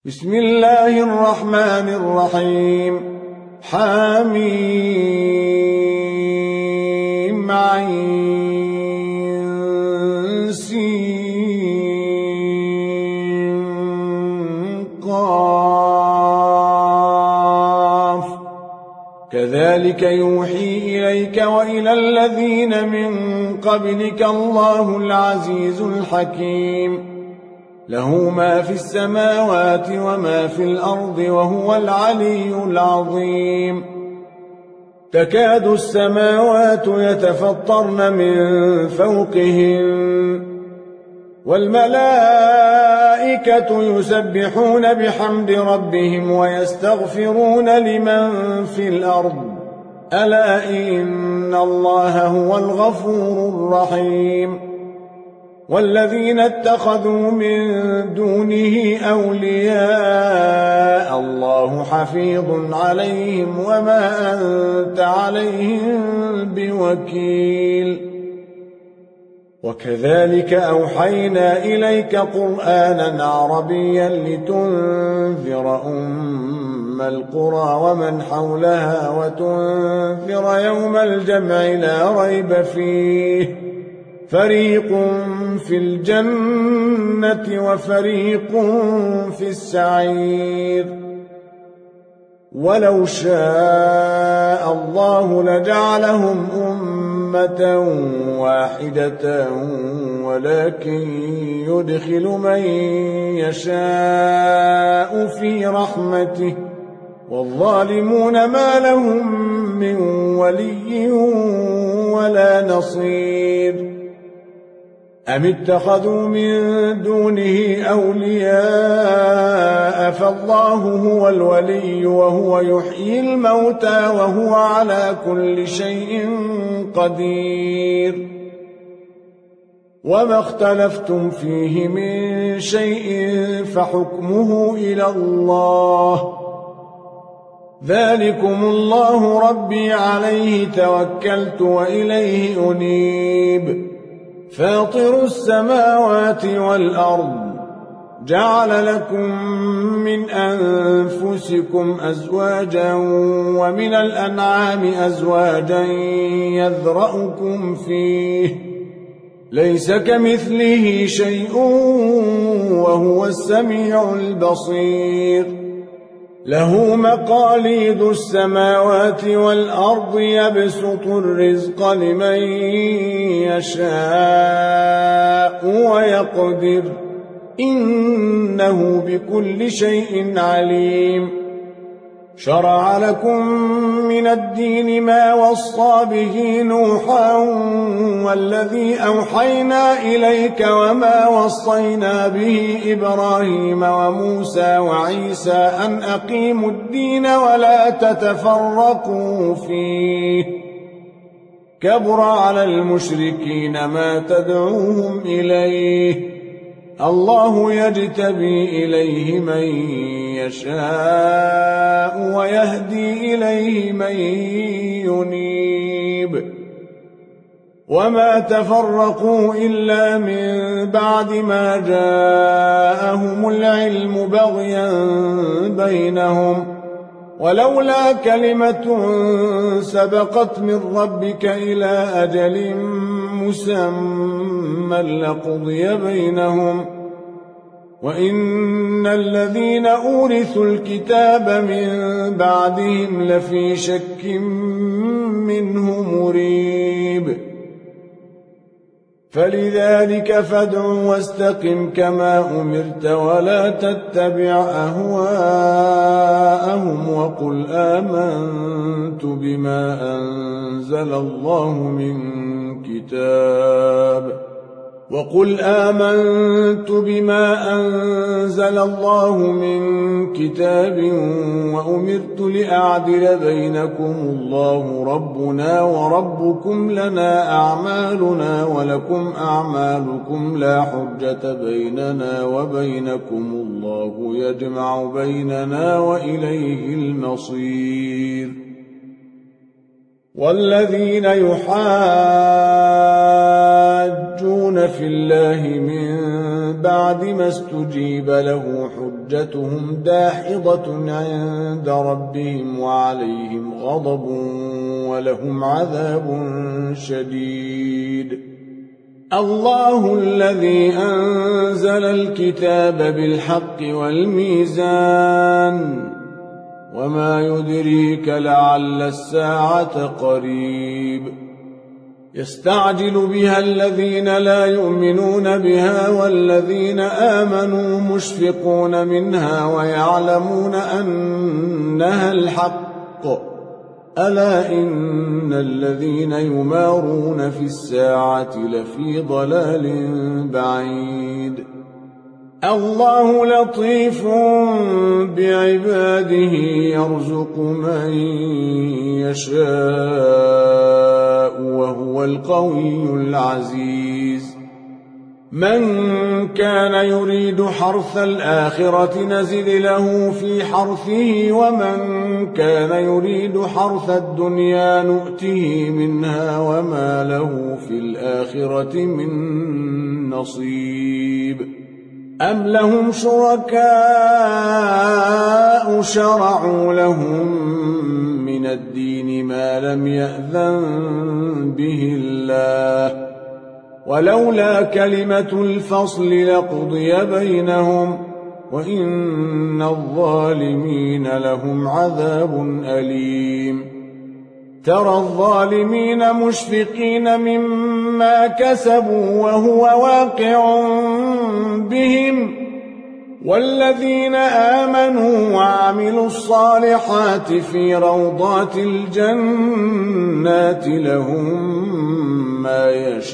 بسم الله الرحمن الرحيم حميم عين سين قاف كذلك يوحي إليك وإلى الذين من قبلك الله العزيز الحكيم له ما في السماوات وما في الأرض وهو العلي العظيم تكاد السماوات يتفطرن من فوقهم والملائكة يسبحون بحمد ربهم ويستغفرون لمن في الأرض ألا إن الله هو الغفور الرحيم والذين اتخذوا من دونه أولياء الله حفيظ عليهم وما أنت عليهم بوكيل وكذلك أوحينا إليك قرآنا عربيا لتنذر أم القرى ومن حولها وتنذر يوم الجمع لا ريب فيه فريق في الجنة وفريق في السعير ولو شاء الله لجعلهم أمة واحدة ولكن يدخل من يشاء في رحمته والظالمون ما لهم من ولي ولا نصير أم اتخذوا من دونه أولياء فالله هو الولي وهو يحيي الموتى وهو على كل شيء قدير وما اختلفتم فيه من شيء فحكمه إلى الله ذلكم الله ربي عليه توكلت وإليه أنيب فاطر السماوات والأرض جعل لكم من أنفسكم أزواجا ومن الأنعام أزواجا يذرأكم فيه ليس كمثله شيء وهو السميع البصير له مقاليد السماوات والأرض يبسط الرزق لمن يشاء ويقدر إنه بكل شيء عليم شرع لكم من الدين ما وصى به نوحا والذي أوحينا إليك وما وصينا به إبراهيم وموسى وعيسى أن أقيموا الدين ولا تتفرقوا فيه كبر على المشركين ما تدعوهم إليه الله يجتبي إليه من يشاء ويهدي إليه من ينيب وما تفرقوا إلا من بعد ما جاءهم العلم بغيا بينهم ولولا كلمة سبقت من ربك إلى أجل مسمى لقضي بينهم وإن الذين أورثوا الكتاب من بعدهم لفي شك منه مريب فلذلك فادع واستقم كما أمرت ولا تتبع أهواءهم وقل آمنت بما أنزل الله من كتاب وأمرت لأعدل بينكم الله ربنا وربكم لنا أعمالنا ولكم أعمالكم لا حجة بيننا وبينكم الله يجمع بيننا وإليه المصير والذين يحاجون في الله من بعد ما استجيب له حجتهم داحضة عند ربهم وعليهم غضب ولهم عذاب شديد. الله الذي أنزل الكتاب بالحق والميزان وما يدريك لعل الساعة قريب. يستعجل بها الذين لا يؤمنون بها والذين آمنوا مشفقون منها ويعلمون أنها الحق. ألا إن الذين يمارون في الساعة لفي ضلال بعيد. الله لطيف بعباده يرزق من يشاء وهو القوي العزيز. من كان يريد حرث الآخرة نزد له في حرثه ومن كان يريد حرث الدنيا نؤته منها وما له في الآخرة من نصيب. أم لهم شركاء شرعوا لهم من الدين ما لم يأذن به الله ولولا كلمة الفصل لقضي بينهم وإن الظالمين لهم عذاب أليم. ترى الظالمين مشفقين مما كسبوا وهو واقع بهم والذين آمنوا وعملوا الصالحات في روضات الجنات لهم ما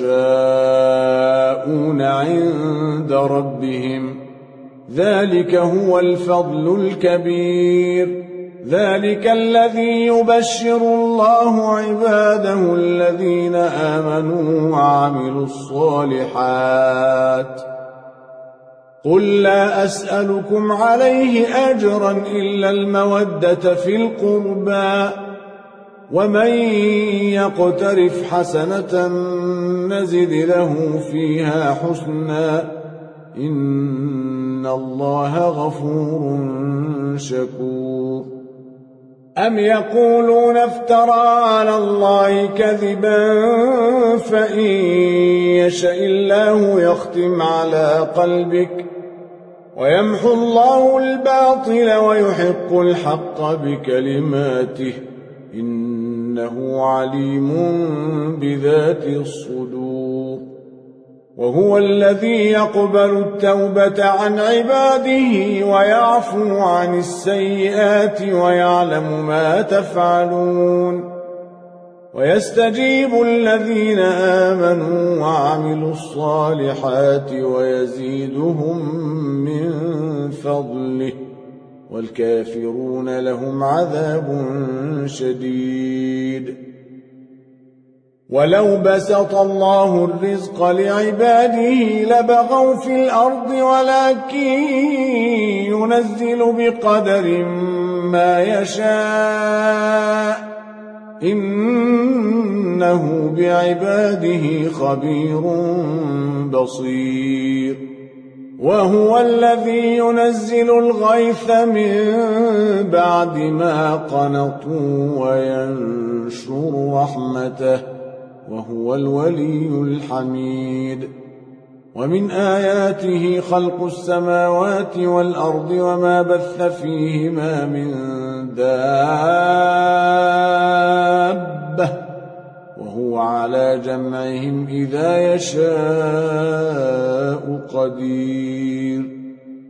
يشاءون عند ربهم ذلك هو الفضل الكبير. ذلك الذي يبشر الله عباده الذين آمنوا وعملوا الصالحات. قل لا أسألكم عليه أجرا إلا المودة في القربى ومن يقترف حسنة نزد له فيها حسنا إن الله غفور شكور. أم يقولون افترى على الله كذبا فإن يشاء الله يختم على قلبك ويمحو الله الباطل ويحق الحق بكلماته إنه عليم بذات الصدور. وهو الذي يقبل التوبة عن عباده ويعفو عن السيئات ويعلم ما تفعلون ويستجيب الذين آمنوا وعملوا الصالحات ويزيدهم من فضله والكافرون لهم عذاب شديد. ولو بسط الله الرزق لعباده لبغوا في الأرض ولكن ينزل بقدر ما يشاء إنه بعباده خبير بصير. وهو الذي ينزل الغيث من بعد ما قنطوا وينشر رحمته وهو الولي الحميد. ومن آياته خلق السماوات والأرض وما بث فيهما من دابة وهو على جمعهم إذا يشاء قدير.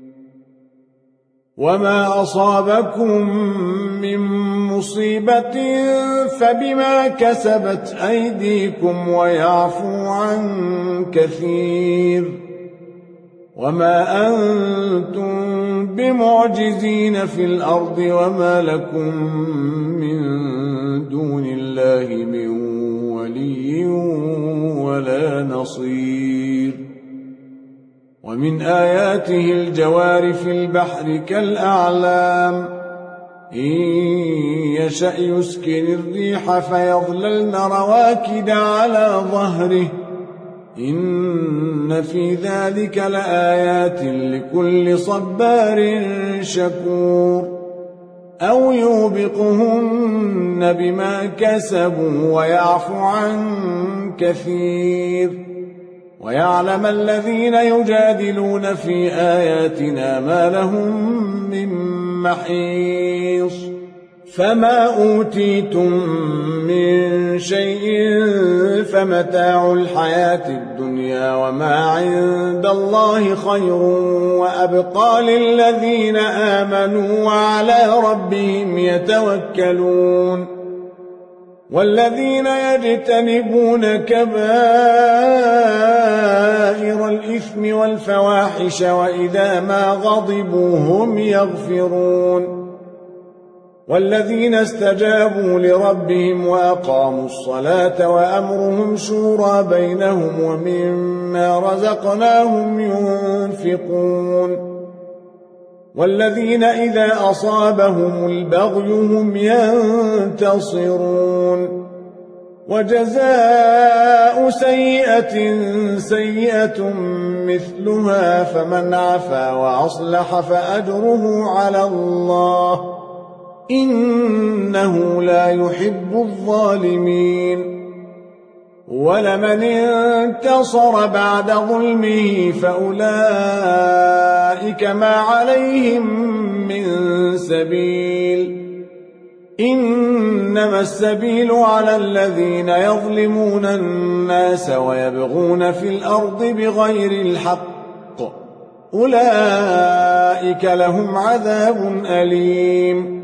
وما أصابكم من مصيبة فبما كسبت أيديكم ويعفو عن كثير. وما أنتم بمعجزين في الأرض وما لكم من دون الله من ولي ولا نصير. ومن آياته الجوار في البحر كالأعلام إن يشأ يسكن الريح فيظللن رواكد على ظهره إن في ذلك لآيات لكل صبار شكور أو يوبقهن بما كسبوا ويعفو عن كثير ويعلم الذين يجادلون في آياتنا ما لهم من محيص فما أوتيتم من شيء فمتاع الحياة الدنيا وما عند الله خير وأبقى للذين آمنوا وعلى ربهم يتوكلون والذين يجتنبون كبائر الإثم والفواحش وإذا ما غضبوا هم يغفرون والذين استجابوا لربهم وأقاموا الصلاة وأمرهم شورى بينهم ومما رزقناهم ينفقون والذين إذا أصابهم البغي هم ينتصرون وجزاء سيئة سيئة مثلها فمن عفا وأصلح فأجره على الله إنه لا يحب الظالمين ولمن انتصر بعد ظلمه فأولئك ما عليهم من سبيل إنما السبيل على الذين يظلمون الناس ويبغون في الأرض بغير الحق أولئك لهم عذاب أليم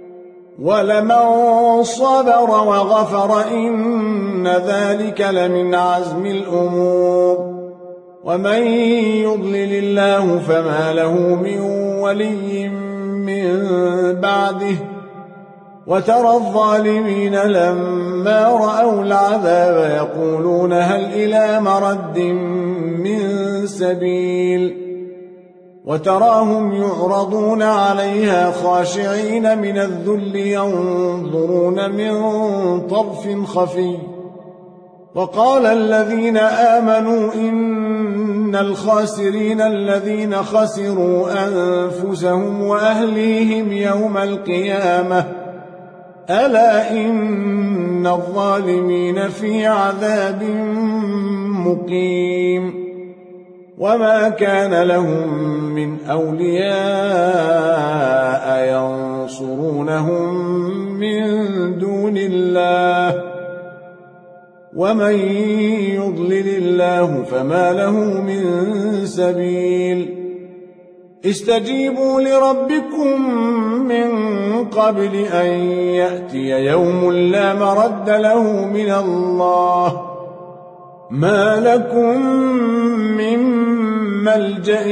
ولمن صبر وغفر إن ذلك لمن عزم الأمور ومن يضلل الله فما له من ولي من بعده وترى الظالمين لما رأوا العذاب يقولون هل إلى مرد من سبيل وتراهم يعرضون عليها خاشعين من الذل ينظرون من طرف خفي وقال الذين آمنوا إن الخاسرين الذين خسروا أنفسهم وأهليهم يوم القيامة ألا إن الظالمين في عذاب مقيم وما كان لهم من أولياء ينصرونهم من دون الله ومن يضلل الله فما له من سبيل استجيبوا لربكم من قبل أن يأتي يوم لا مرد له من الله ما لكم من ملجأ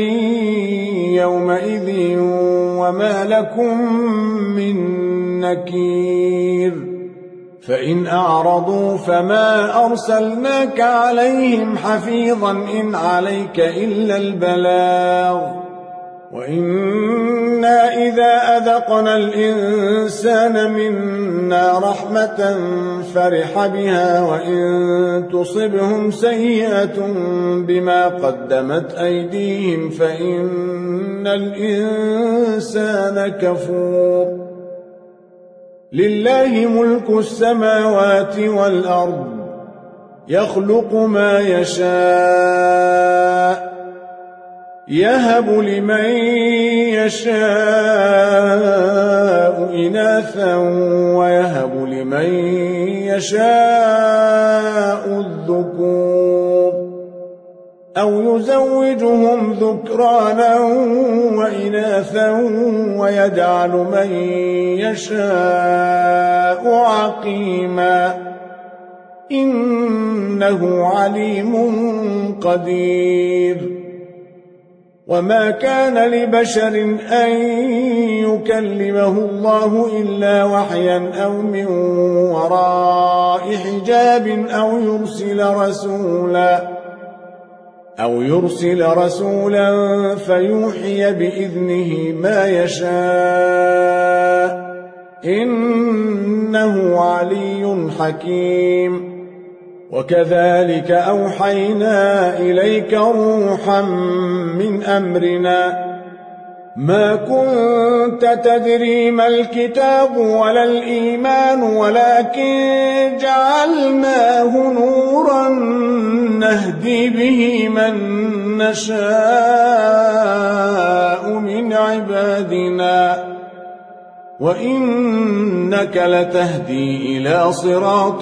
يومئذ وما لكم من نكير فإن أعرضوا فما أرسلناك عليهم حفيظا إن عليك إلا البلاغ وإنا إذا أذقنا الإنسان منا رحمة فرح بها وإن تصبهم سيئة بما قدمت أيديهم فإن الإنسان كفور لله ملك السماوات والأرض يخلق ما يشاء يهب لمن يشاء إناثا ويهب لمن يشاء الذكور أو يزوجهم ذكرانا وإناثا ويجعل من يشاء عقيما إنه عليم قدير وما كان لبشر أن يكلمه الله إلا وحيا أو من وراء حجاب أو يرسل رسولا فيوحي بإذنه ما يشاء إنه علي حكيم وكذلك أوحينا إليك روحا من أمرنا ما كنت تدري ما الكتاب ولا الإيمان ولكن جعلناه نورا نهدي به من نشاء من عبادنا وإنك لتهدي إلى صراط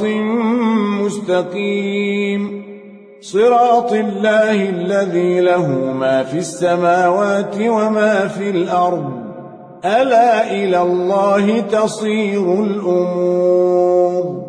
مستقيم صراط الله الذي له ما في السماوات وما في الأرض ألا إلى الله تصير الأمور